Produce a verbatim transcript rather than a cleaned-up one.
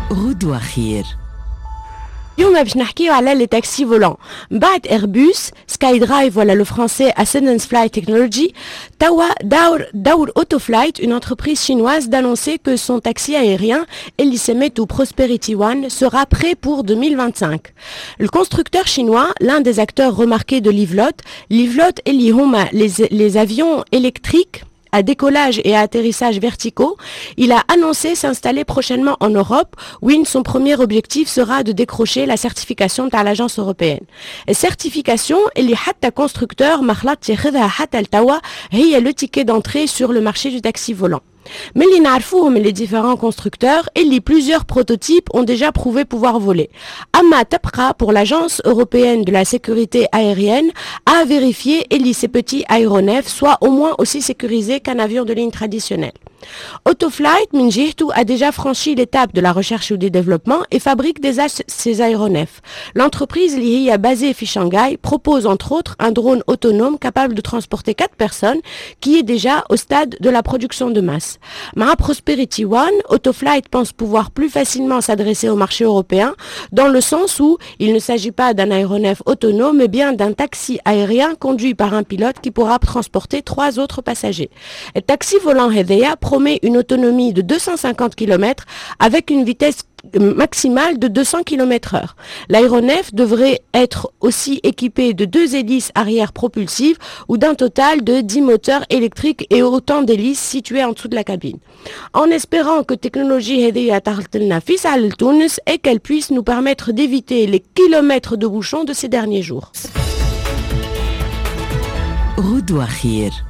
غدوة خير. اليوم باش نحكيو على لي تاكسي فولون. بعد ايربوس سكاي درايف ولا لو فرونسي Ascendance Flight Technology, توا دور دور Autoflight, une entreprise chinoise, d'annoncer que son taxi aérien Elisemet ou Prosperity One sera prêt pour deux mille vingt-cinq. Le constructeur chinois, l'un des acteurs remarqués de Livlot, Livlot et les, les avions électriques à décollage et à atterrissage verticaux, il a annoncé s'installer prochainement en Europe, où son premier objectif sera de décrocher la certification par l'agence européenne. Et certification, اللي حتى constructeur مخلط ياخذها حتى التوا هي le ticket d'entrée sur le marché du taxi volant. Mais les narfous, mais les différents constructeurs et les plusieurs prototypes ont déjà prouvé pouvoir voler. Amma Tapra, pour l'agence européenne de la sécurité aérienne, a vérifié et ces petits aéronefs soient au moins aussi sécurisés qu'un avion de ligne traditionnel. Autoflight, Minjihtu, a déjà franchi l'étape de la recherche ou du développement et fabrique des as- ces aéronefs. L'entreprise liée à basée à Shanghai propose entre autres un drone autonome capable de transporter quatre personnes qui est déjà au stade de la production de masse. Ma Prosperity One, Autoflight pense pouvoir plus facilement s'adresser au marché européen dans le sens où il ne s'agit pas d'un aéronef autonome mais bien d'un taxi aérien conduit par un pilote qui pourra transporter trois autres passagers. Le taxi volant Hedea promet une autonomie de deux cent cinquante kilomètres avec une vitesse maximale de deux cents kilomètres heure. L'aéronef devrait être aussi équipé de deux hélices arrière propulsives ou d'un total de dix moteurs électriques et autant d'hélices situées en dessous de la cabine. En espérant que technologie Hedea tartelna fils al Tunis et qu'elle puisse nous permettre d'éviter les kilomètres de bouchons de ces derniers jours. غدوة خير.